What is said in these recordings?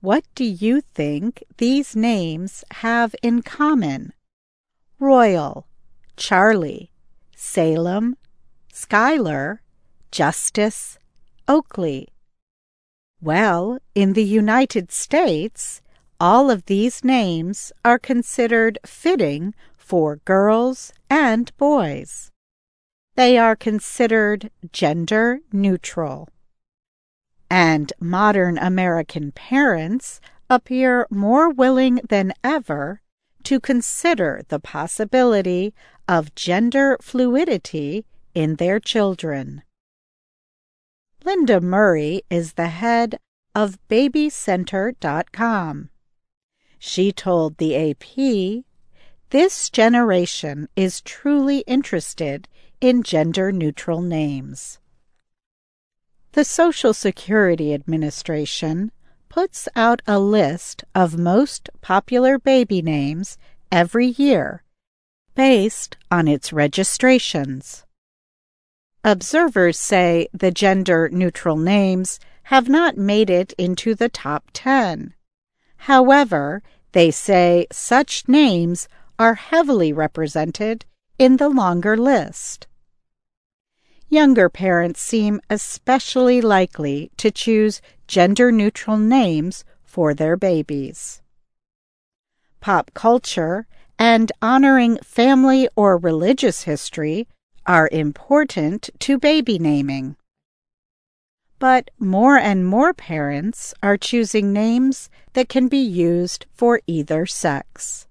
What do you think these names have in common? Royal, Charlie, Salem, Schuyler, Justice, Oakley. Well, in the United States, all of these names are considered fitting for girls and boys. They are considered gender neutral. And modern American parents appear more willing than ever to consider the possibility of gender fluidity in their children. Linda Murray is the head of BabyCenter.com. She told the AP, "This generation is truly interested in gender-neutral names." The Social Security Administration puts out a list of most popular baby names every year based on its registrations. Observers say the gender-neutral names have not made it into the top 10. However, they say such names are heavily represented in the longer list. Younger parents seem especially likely to choose gender-neutral names for their babies. Pop culture and honoring family or religious history are important to baby naming. But more and more parents are choosing names that can be used for either sex.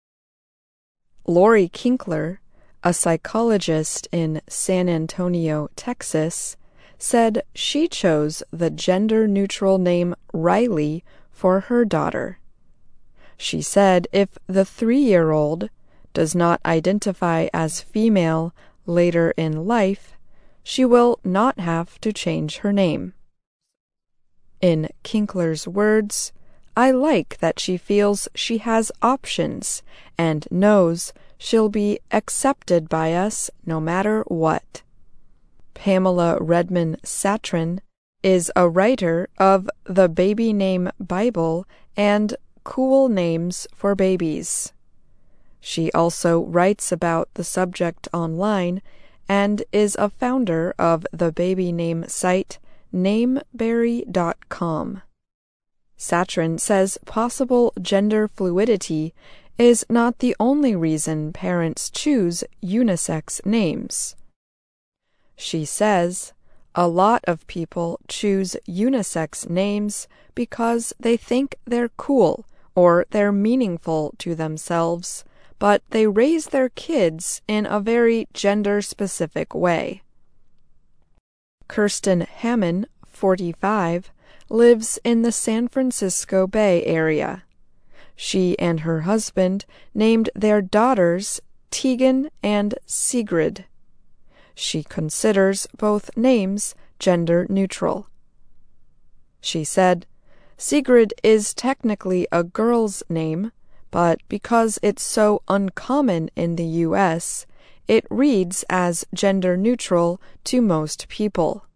Lori Kinkler, a psychologist in San Antonio, Texas, said she chose the gender-neutral name Riley for her daughter. She said if the 3-year-old does not identify as female later in life, she will not have to change her name. In Kinkler's words, "I like that she feels she has options and knows she'll be accepted by us no matter what." Pamela Redmond Satrin is a writer of the Baby Name Bible and Cool Names for Babies. She also writes about the subject online and is a founder of the baby name site Nameberry.com. Satrin says possible gender fluidity is not the only reason parents choose unisex names. She says a lot of people choose unisex names because they think they're cool or they're meaningful to themselves, but they raise their kids in a very gender-specific way. Kirsten Hammond, 45, lives in the San Francisco Bay Area. She and her husband named their daughters Tegan and Sigrid. She considers both names gender neutral. She said, "Sigrid is technically a girl's name, but because it's so uncommon in the U.S., it reads as gender neutral to most people."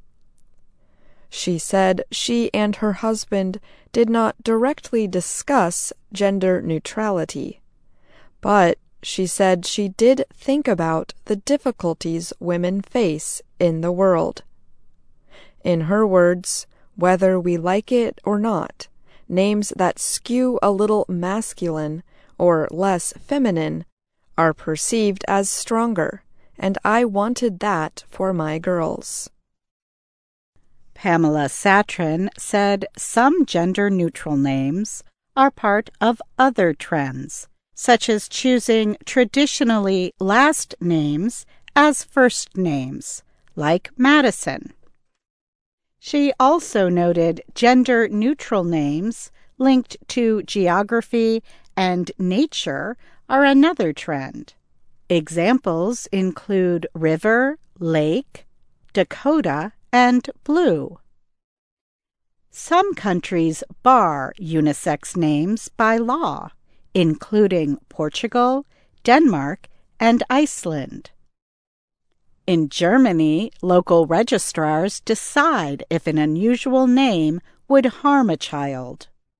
She said she and her husband did not directly discuss gender neutrality, but she said she did think about the difficulties women face in the world. In her words, whether we like it or not, names that skew a little masculine or less feminine are perceived as stronger, and I wanted that for my girls. Pamela Satrin said some gender-neutral names are part of other trends, such as choosing traditionally last names as first names, like Madison. She also noted gender-neutral names linked to geography and nature are another trend. Examples include river, lake, Dakota, and blue. Some countries bar unisex names by law, including Portugal, Denmark, and Iceland. In Germany, local registrars decide if an unusual name would harm a child.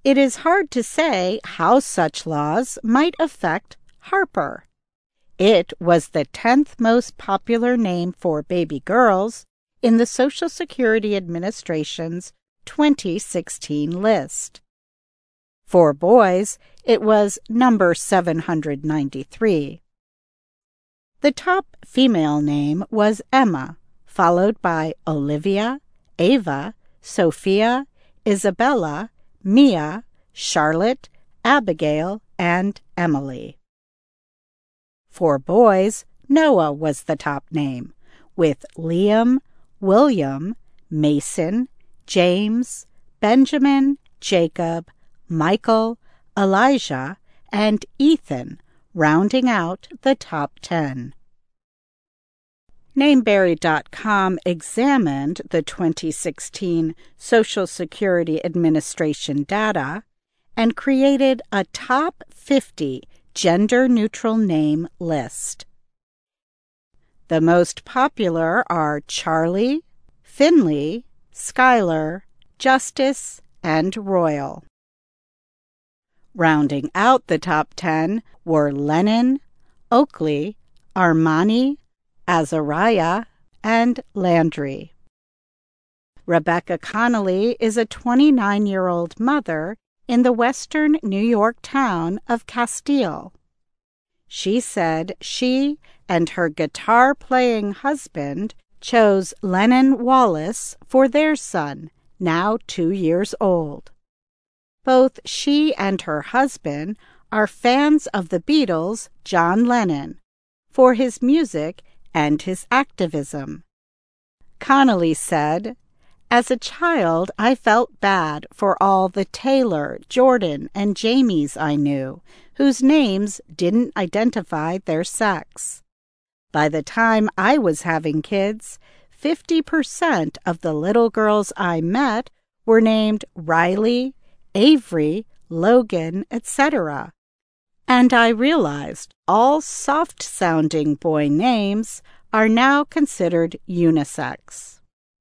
It is hard to say how such laws might affect Harper. It was the 10th most popular name for baby girls in the Social Security Administration's 2016 list. For boys, it was number 793. The top female name was Emma, followed by Olivia, Ava, Sophia, Isabella, Mia, Charlotte, Abigail, and Emily. For boys, Noah was the top name, with Liam, William, Mason, James, Benjamin, Jacob, Michael, Elijah, and Ethan rounding out the top 10. Nameberry.com examined the 2016 Social Security Administration data and created a top 50 gender-neutral name list. The most popular are Charlie, Finley, Skylar, Justice, and Royal. Rounding out the top 10 were Lennon, Oakley, Armani, Azariah, and Landry. Rebecca Connolly is a 29-year-old mother in the western New York town of Castile. She said she and her guitar-playing husband chose Lennon Wallace for their son, now 2 years old. Both she and her husband are fans of the Beatles' John Lennon for his music and his activism. Connolly said, "As a child, I felt bad for all the Taylor, Jordan, and Jamies I knew, whose names didn't identify their sex. By the time I was having kids, 50% of the little girls I met were named Riley, Avery, Logan, etc. And I realized all soft-sounding boy names are now considered unisex."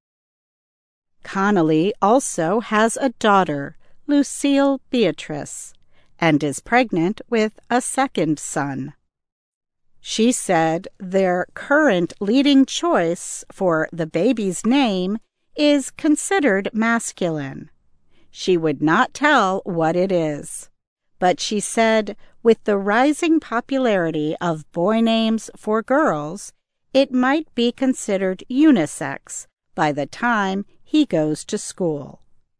Connolly also has a daughter, Lucille Beatrice, and is pregnant with a second son. She said their current leading choice for the baby's name is considered masculine. She would not tell what it is, but she said with the rising popularity of boy names for girls, it might be considered unisex by the time he goes to school.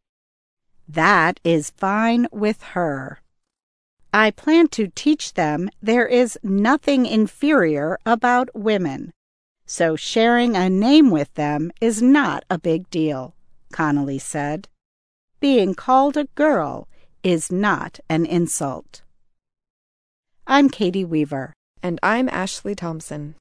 That is fine with her. I plan to teach them there is nothing inferior about women, so sharing a name with them is not a big deal, Connolly said. Being called a girl is not an insult. I'm Katie Weaver. And I'm Ashley Thompson.